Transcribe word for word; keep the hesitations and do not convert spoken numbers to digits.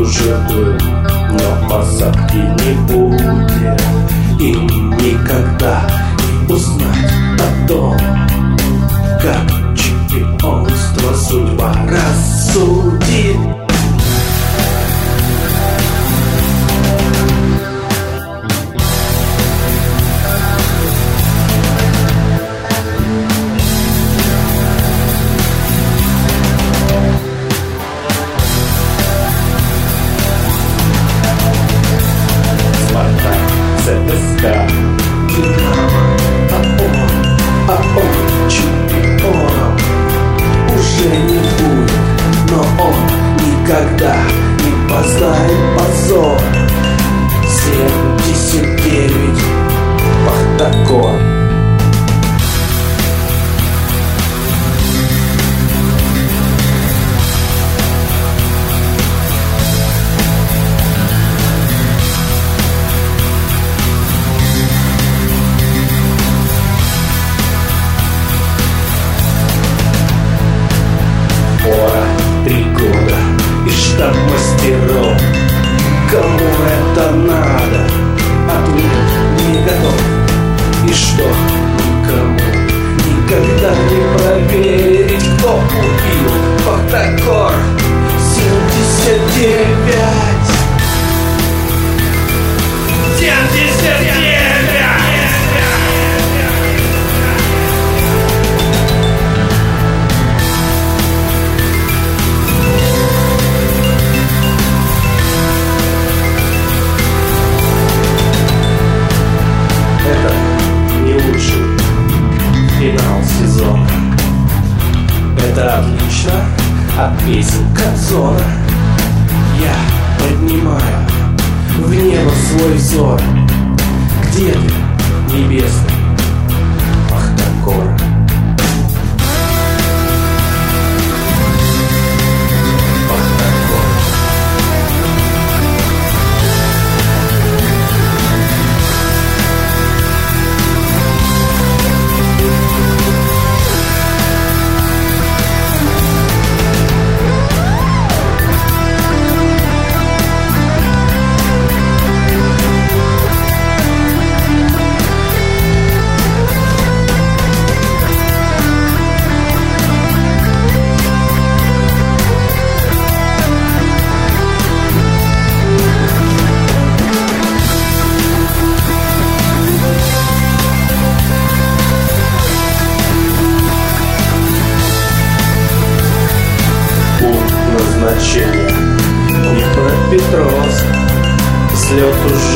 уже был, но посадки не будет. И никогда не узнать о том, как чемпионство судьба рассудит. ЦСКА, Динамо, а он, а он чемпионом уже не будет, но он никогда не познает позор. семьдесят девять Спартакор. Три года и штаб мастеров. Кому это надо? Ответ не готов. И что? Никому никогда не проверить, кто убил Спартакор. семьдесят девять семьдесят девять. Финал сезона. Это отлично от песен Кобзона. Я поднимаю в небо свой взор. Где ты, небесный Спартакор? Днепропетровск, взлет уже